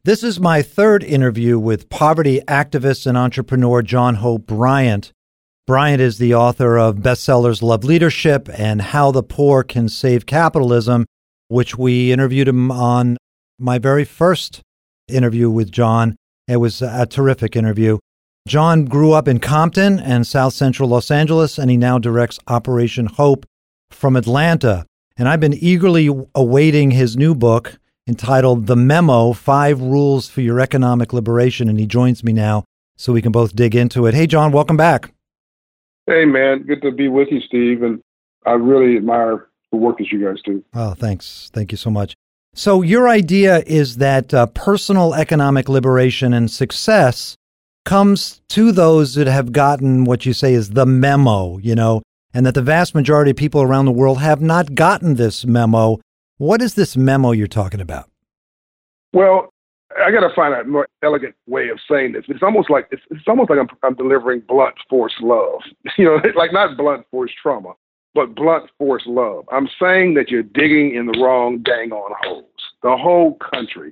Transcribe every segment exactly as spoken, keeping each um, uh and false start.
This is my third interview with poverty activist and entrepreneur John Hope Bryant. Bryant is the author of bestsellers Love Leadership and How the Poor Can Save Capitalism, which we interviewed him on my very first interview with John. It was a terrific interview. John grew up in Compton and South Central Los Angeles, and he now directs Operation Hope from Atlanta. And I've been eagerly awaiting his new book entitled The Memo, Five Rules for Your Economic Liberation, and he joins me now so we can both dig into it. Hey, John, welcome back. Hey, man. Good to be with you, Steve, and I really admire the work that you guys do. Oh, thanks. Thank you so much. So your idea is that uh, personal economic liberation and success comes to those that have gotten what you say is the memo, you know, and that the vast majority of people around the world have not gotten this memo. What is this memo you're talking about? Well, I got to find a more elegant way of saying this. It's almost like it's, it's almost like I'm, I'm delivering blunt force love, you know, like not blunt force trauma, but blunt force love. I'm saying that you're digging in the wrong dang on holes. The whole country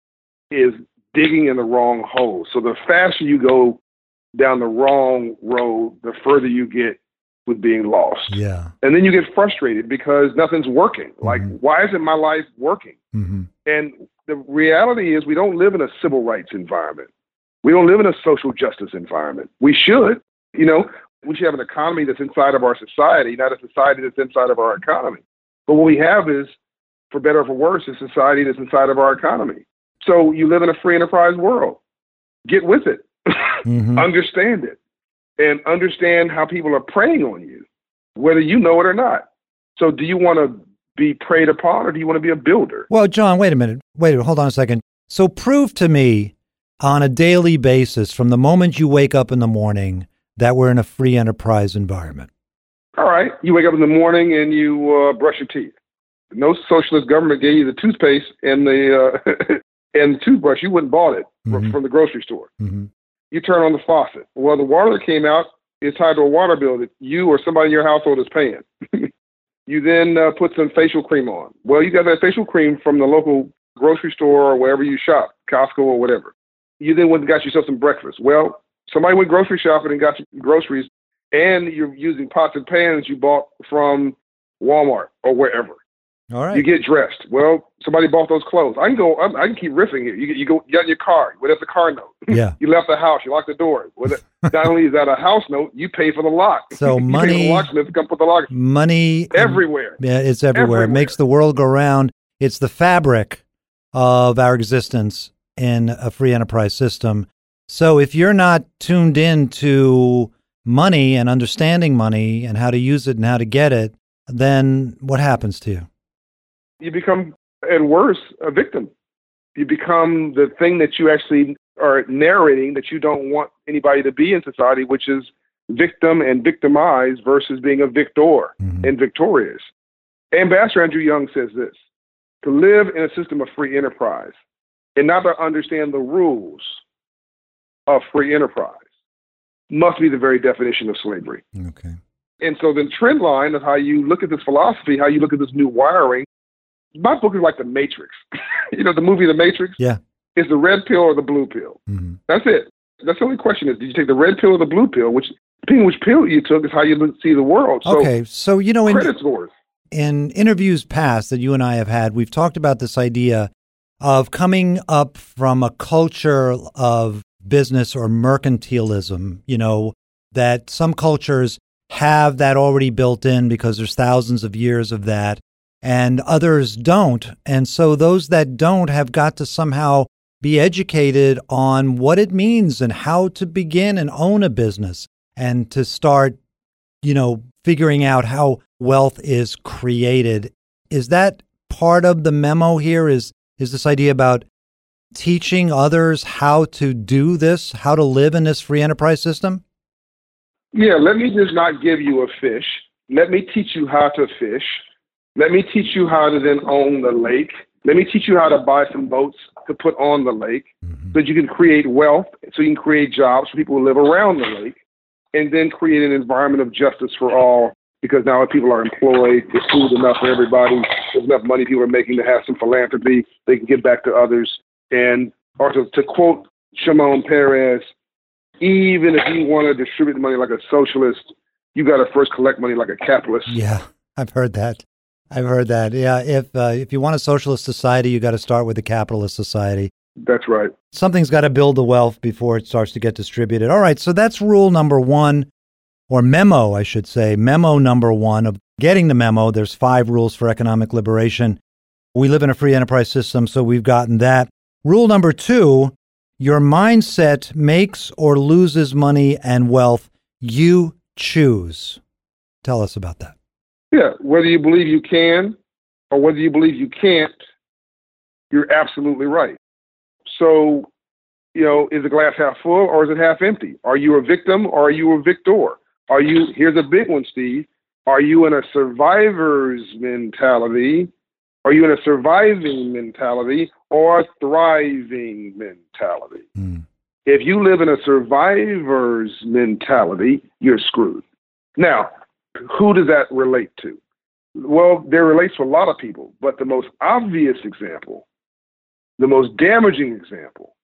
is digging in the wrong hole. So the faster you go down the wrong road, the further you get with being lost. Yeah. And then you get frustrated because nothing's working. Mm-hmm. Like, why isn't my life working? Mm-hmm. And the reality is we don't live in a civil rights environment. We don't live in a social justice environment. We should, you know, we should have an economy that's inside of our society, not a society that's inside of our economy. But what we have is, for better or for worse, a society that's inside of our economy. So you live in a free enterprise world. Get with it. Mm-hmm. Understand it. And understand how people are preying on you, whether you know it or not. So do you want to be preyed upon, or do you want to be a builder? Well, John, wait a minute. Wait, hold on a second. So prove to me on a daily basis, from the moment you wake up in the morning, that we're in a free enterprise environment. All right. You wake up in the morning and you uh, brush your teeth. No socialist government gave you the toothpaste and the uh, and the toothbrush. You wouldn't bought it mm-hmm. from, from the grocery store. Mm-hmm. You turn on the faucet. Well, the water that came out is tied to a water bill that you or somebody in your household is paying. You then uh, put some facial cream on. Well, you got that facial cream from the local grocery store or wherever you shop, Costco or whatever. You then went and got yourself some breakfast. Well, somebody went grocery shopping and got you groceries, and you're using pots and pans you bought from Walmart or wherever. All right. You get dressed. Well, somebody bought those clothes. I can go. I, I can keep riffing here. You, you go. You got your car. Well, that's the car note. Yeah. You left the house. You locked the door. Well, that, not only is that a house note, you pay for the lock. So you money. Pay for the locksmith to come put the lock. Money everywhere. Yeah, it's everywhere. everywhere. It makes the world go round. It's the fabric of our existence in a free enterprise system. So if you're not tuned in to money and understanding money and how to use it and how to get it, then what happens to you? You become, at worst, a victim. You become the thing that you actually are narrating that you don't want anybody to be in society, which is victim and victimized versus being a victor mm-hmm. and victorious. Ambassador Andrew Young says this: to live in a system of free enterprise and not to understand the rules of free enterprise must be the very definition of slavery. Okay. And so the trend line of how you look at this philosophy, how you look at this new wiring, my book is like The Matrix. You know, the movie The Matrix? Yeah. Is the red pill or the blue pill? Mm-hmm. That's it. That's the only question is, did you take the red pill or the blue pill? Which, depending which pill you took is how you look, see the world. So, okay, so, you know, in, credit scores. In interviews past that you and I have had, we've talked about this idea of coming up from a culture of business or mercantilism, you know, that some cultures have that already built in because there's thousands of years of that, and others don't. And so those that don't have got to somehow be educated on what it means and how to begin and own a business and to start, you know, figuring out how wealth is created. Is that part of the memo here? Is is this idea about teaching others how to do this, how to live in this free enterprise system? Yeah, let me just not give you a fish. Let me teach you how to fish. Let me teach you how to then own the lake. Let me teach you how to buy some boats to put on the lake mm-hmm. so that you can create wealth, so you can create jobs for people who live around the lake, and then create an environment of justice for all, because now people are employed, there's food enough for everybody, there's enough money people are making to have some philanthropy, they can give back to others, and or to, to quote Shimon Peres, even if you want to distribute money like a socialist, you got to first collect money like a capitalist. Yeah, I've heard that. I've heard that. Yeah, if uh, if you want a socialist society, you got to start with a capitalist society. That's right. Something's got to build the wealth before it starts to get distributed. All right, so that's rule number one, or memo, I should say. Memo number one of getting the memo. There's five rules for economic liberation. We live in a free enterprise system, so we've gotten that. Rule number two, your mindset makes or loses money and wealth. You choose. Tell us about that. Yeah, whether you believe you can or whether you believe you can't, you're absolutely right. So, you know, is the glass half full or is it half empty? Are you a victim or are you a victor? Are you, here's a big one, Steve, are you in a survivor's mentality? Are you in a surviving mentality or a thriving mentality? Mm. If you live in a survivor's mentality, you're screwed. Now, who does that relate to? Well, there relates to a lot of people, but the most obvious example, the most damaging example,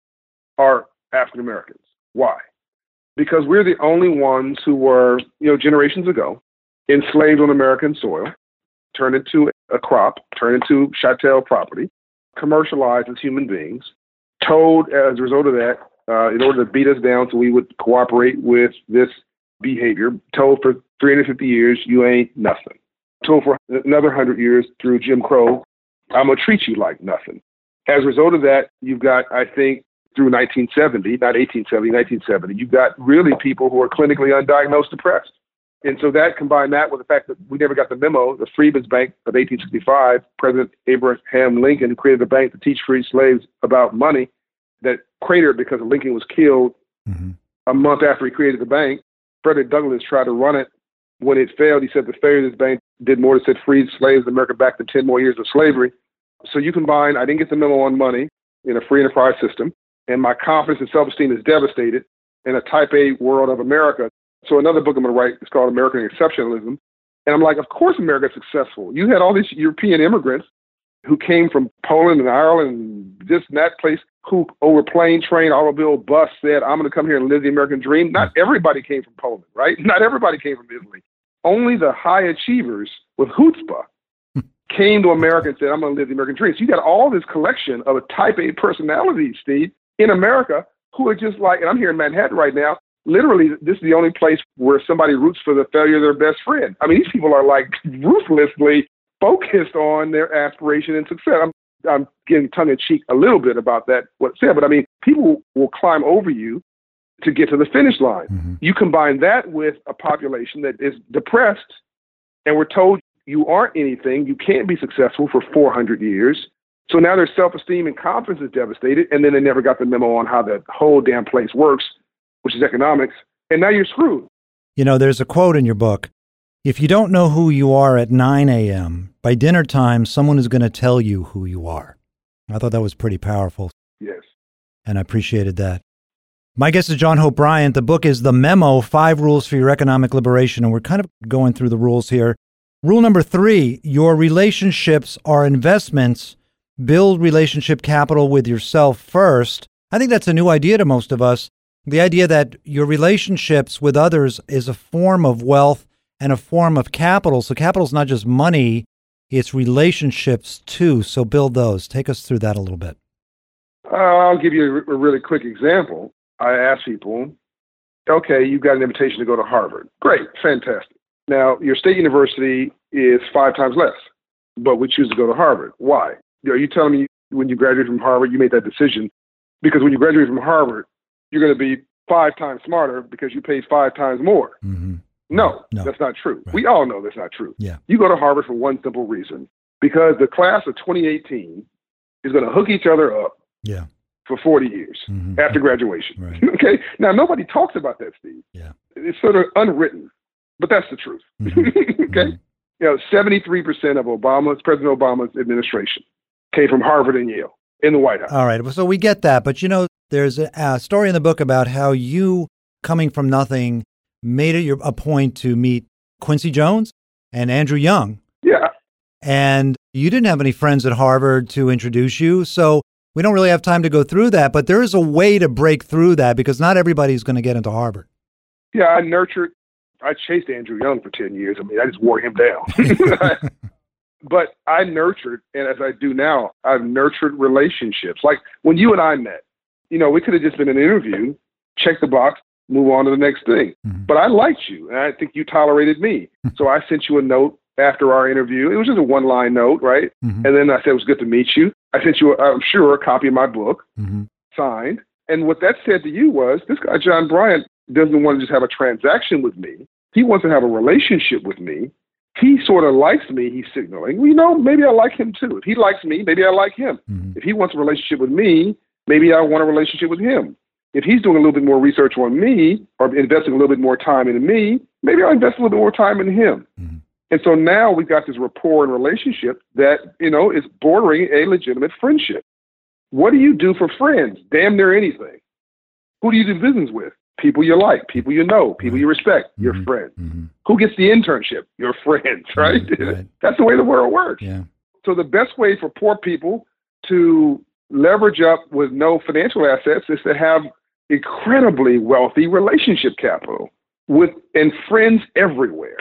are African Americans. Why? Because we're the only ones who were, you know, generations ago, enslaved on American soil, turned into a crop, turned into chattel property, commercialized as human beings, told as a result of that, uh, in order to beat us down so we would cooperate with this behavior, told for three hundred fifty years, you ain't nothing. Told for another one hundred years through Jim Crow, I'm going to treat you like nothing. As a result of that, you've got, I think, through nineteen seventy, not eighteen seventy, nineteen seventy, you've got really people who are clinically undiagnosed depressed. And so that, combine that with the fact that we never got the memo, the Freedmen's Bank of eighteen sixty-five, President Abraham Lincoln created a bank to teach free slaves about money that cratered because Lincoln was killed mm-hmm. a month after he created the bank. Frederick Douglass tried to run it. When it failed, he said the failure of this bank did more to set free slaves in America back to ten more years of slavery. So you combine, I didn't get the memo on money in a free enterprise system, and my confidence and self-esteem is devastated in a type A world of America. So another book I'm going to write is called American Exceptionalism. And I'm like, of course America's successful. You had all these European immigrants who came from Poland and Ireland and this and that place who over plane, train, automobile, bus said, I'm going to come here and live the American dream. Not everybody came from Poland, right? Not everybody came from Italy. Only the high achievers with chutzpah came to America and said, I'm going to live the American dream. So you got all this collection of a type A personality, Steve, in America who are just like, and I'm here in Manhattan right now, literally, this is the only place where somebody roots for the failure of their best friend. I mean, these people are like ruthlessly focused on their aspiration and success. I'm, I'm getting tongue-in-cheek a little bit about that, what it said, but I mean, people will climb over you to get to the finish line. Mm-hmm. You combine that with a population that is depressed, and we're told you aren't anything, you can't be successful for four hundred years. So now their self-esteem and confidence is devastated, and then they never got the memo on how the whole damn place works, which is economics, and now you're screwed. You know, there's a quote in your book, if you don't know who you are at nine a.m., by dinner time, someone is going to tell you who you are. I thought that was pretty powerful. Yes. And I appreciated that. My guest is John Hope Bryant. The book is The Memo, Five Rules for Your Economic Liberation, and we're kind of going through the rules here. Rule number three, your relationships are investments. Build relationship capital with yourself first. I think that's a new idea to most of us. The idea that your relationships with others is a form of wealth and a form of capital. So capital is not just money, it's relationships too. So build those. Take us through that a little bit. Uh, I'll give you a, a really quick example. I ask people, okay, you've got an invitation to go to Harvard. Great, fantastic. Now, your state university is five times less, but we choose to go to Harvard. Why? Are you telling me when you graduated from Harvard, you made that decision? Because when you graduate from Harvard, you're going to be five times smarter because you paid five times more. Mm-hmm. No, no, that's not true. Right. We all know that's not true. Yeah. You go to Harvard for one simple reason, because the class of twenty eighteen is going to hook each other up yeah. for forty years mm-hmm. after graduation. Right. Okay. Now, nobody talks about that, Steve. Yeah. It's sort of unwritten, but that's the truth. Mm-hmm. Okay. Mm-hmm. You know, seventy-three percent of Obama's, President Obama's administration came from Harvard and Yale in the White House. All right. So we get that. But, you know, there's a, a story in the book about how you, coming from nothing, made it your, a point to meet Quincy Jones and Andrew Young. Yeah. And you didn't have any friends at Harvard to introduce you. So we don't really have time to go through that, but there is a way to break through that because not everybody's going to get into Harvard. Yeah, I nurtured, I chased Andrew Young for ten years. I mean, I just wore him down. But I nurtured, and as I do now, I've nurtured relationships. Like when you and I met, you know, we could have just been an interview, check the box, move on to the next thing. Mm-hmm. But I liked you, and I think you tolerated me. So I sent you a note after our interview. It was just a one-line note, right? Mm-hmm. And then I said, it was good to meet you. I sent you, I'm sure, a copy of my book, mm-hmm. signed. And what that said to you was, this guy, John Bryant, doesn't want to just have a transaction with me. He wants to have a relationship with me. He sort of likes me, he's signaling. Well, you know, maybe I like him too. If he likes me, maybe I like him. Mm-hmm. If he wants a relationship with me, maybe I want a relationship with him. If he's doing a little bit more research on me or investing a little bit more time into me, maybe I'll invest a little bit more time in him. Mm-hmm. And so now we've got this rapport and relationship that, you know, is bordering a legitimate friendship. What do you do for friends? Damn near anything. Who do you do business with? People you like, people you know, people you respect, mm-hmm. your friends. Mm-hmm. Who gets the internship? Your friends, right? Mm-hmm. Right? That's the way the world works. Yeah. So the best way for poor people to leverage up with no financial assets is to have incredibly wealthy relationship capital with and friends everywhere.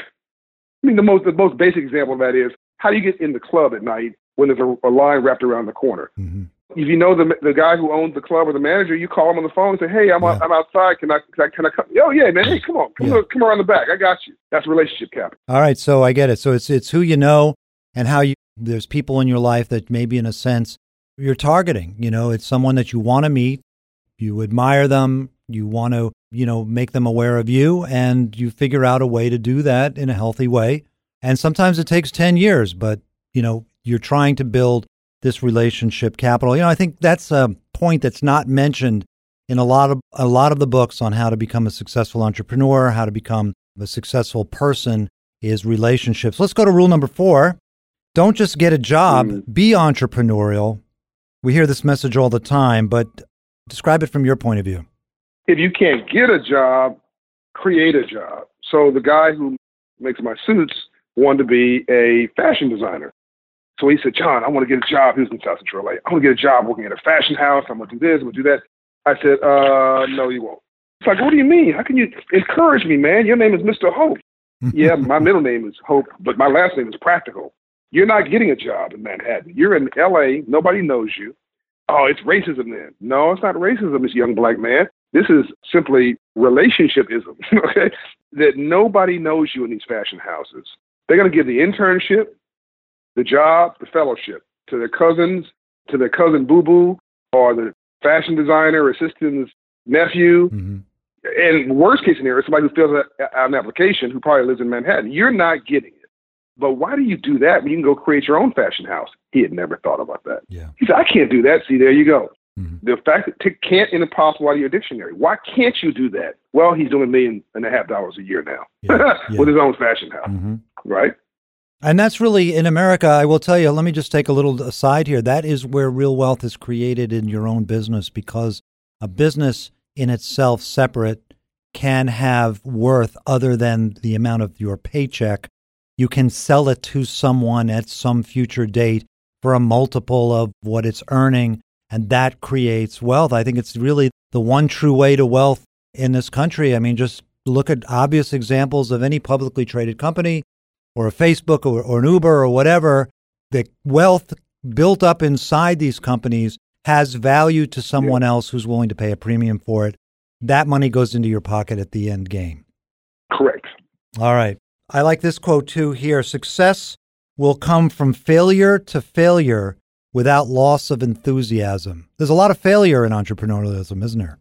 I mean, the most the most basic example of that is, how do you get in the club at night when there's a, a line wrapped around the corner? Mm-hmm. If you know the the guy who owns the club or the manager, you call him on the phone and say, "Hey, I'm yeah. I'm outside. Can I can I, can I come? Oh yeah, man. Hey, come on, come, yeah. on, come around the back. I got you." That's relationship capital. All right, so I get it. So it's it's who you know and how you. There's people in your life that maybe in a sense you're targeting. You know, it's someone that you want to meet, you admire them, you want to you know make them aware of you, and you figure out a way to do that in a healthy way. And sometimes it takes ten years, but you know you're trying to build this relationship capital. You know, I think that's a point that's not mentioned in a lot of a lot of the books on how to become a successful entrepreneur, how to become a successful person is relationships. Let's go to rule number four. Don't just get a job, mm-hmm. be entrepreneurial. We hear this message all the time, but describe it from your point of view. If you can't get a job, create a job. So the guy who makes my suits wanted to be a fashion designer. So he said, "John, I want to get a job." He was in South Central L A. "I want to get a job working at a fashion house. I'm going to do this, I'm going to do that." I said, uh, "No, you won't." It's like, "What do you mean? How can you encourage me, man? Your name is Mister Hope." "Yeah, my middle name is Hope, but my last name is Practical. You're not getting a job in Manhattan. You're in L A. Nobody knows you." "Oh, it's racism then." "No, it's not racism, this young black man. This is simply relationshipism." Okay, that nobody knows you in these fashion houses. They're going to give the internship, the job, the fellowship to their cousins, to their cousin boo-boo, or the fashion designer assistant's nephew. Mm-hmm. And worst case scenario, somebody who fills out an application who probably lives in Manhattan. You're not getting it. But why do you do that when you can go create your own fashion house? He had never thought about that. Yeah. He said, "I can't do that." See, there you go. Mm-hmm. The fact that t- can't and impossible out of your dictionary. Why can't you do that? Well, he's doing a million and a half dollars a year now yeah. Yeah. with his own fashion house, mm-hmm. right? And that's really, in America, I will tell you, let me just take a little aside here. That is where real wealth is created in your own business, because a business in itself separate can have worth other than the amount of your paycheck. You can sell it to someone at some future date for a multiple of what it's earning, and that creates wealth. I think it's really the one true way to wealth in this country. I mean, just look at obvious examples of any publicly traded company, or a Facebook or, or an Uber or whatever. The wealth built up inside these companies has value to someone yeah. else who's willing to pay a premium for it. That money goes into your pocket at the end game. Correct. All right. I like this quote too here. Success will come from failure to failure without loss of enthusiasm. There's a lot of failure in entrepreneurialism, isn't there?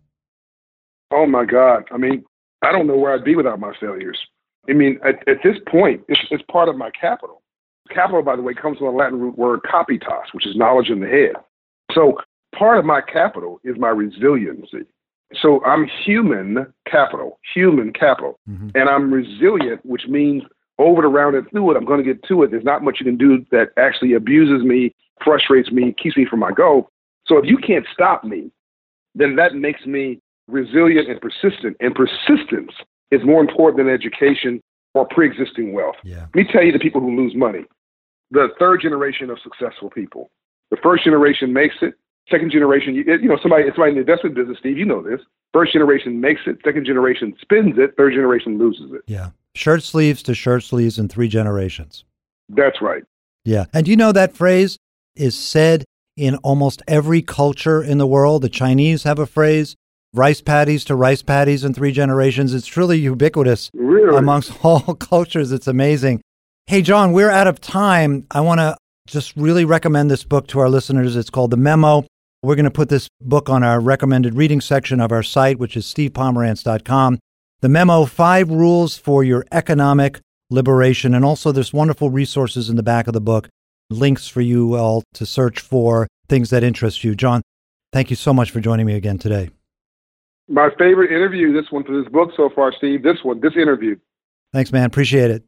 Oh my God. I mean, I don't know where I'd be without my failures. I mean, at, at this point, it's, it's part of my capital. Capital, by the way, comes from the Latin root word capitas, which is knowledge in the head. So part of my capital is my resiliency. So I'm human capital, human capital, mm-hmm. and I'm resilient, which means over the round and through it, I'm going to get to it. There's not much you can do that actually abuses me, frustrates me, keeps me from my goal. So if you can't stop me, then that makes me resilient and persistent. And persistence is more important than education or pre-existing wealth. Yeah. Let me tell you the people who lose money. The third generation of successful people. The first generation makes it. Second generation, you, you know, somebody, somebody in the investment business, Steve, you know this. First generation makes it. Second generation spends it. Third generation loses it. Yeah. Shirt sleeves to shirt sleeves in three generations. That's right. Yeah. And you know that phrase is said in almost every culture in the world. The Chinese have a phrase, rice paddies to rice paddies in three generations. It's truly ubiquitous really? amongst all cultures. It's amazing. Hey, John, we're out of time. I want to just really recommend this book to our listeners. It's called The Memo. We're going to put this book on our recommended reading section of our site, which is steve pomerantz dot com. The Memo, Five Rules for Your Economic Liberation. And also there's wonderful resources in the back of the book, links for you all to search for things that interest you. John, thank you so much for joining me again today. My favorite interview, this one for this book so far, Steve, this one, this interview. Thanks, man. Appreciate it.